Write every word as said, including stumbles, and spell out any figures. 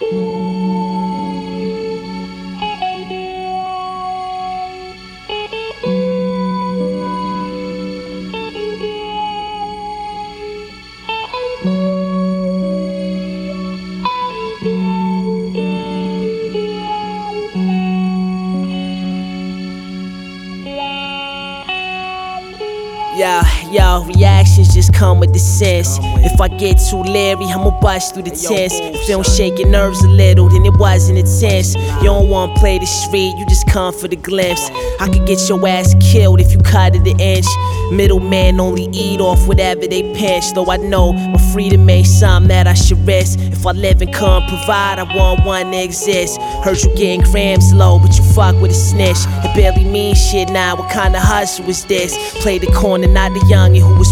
Yo, yo, reactions just come with the sense. If I get too leery, I'ma bust through the tents. If they don't shake your nerves a little, then it wasn't intense. You don't wanna play the street, you just come for the glimpse. I could get your ass killed if you cut it an inch. Middlemen only eat off whatever they pinch. Though I know my freedom ain't something that I should risk. If I live and can't provide, I want one to exist. Heard you getting grams low, but you fuck with a snitch. It barely means shit now, what kind of hustle is this? Play the corner, not the youngin' who was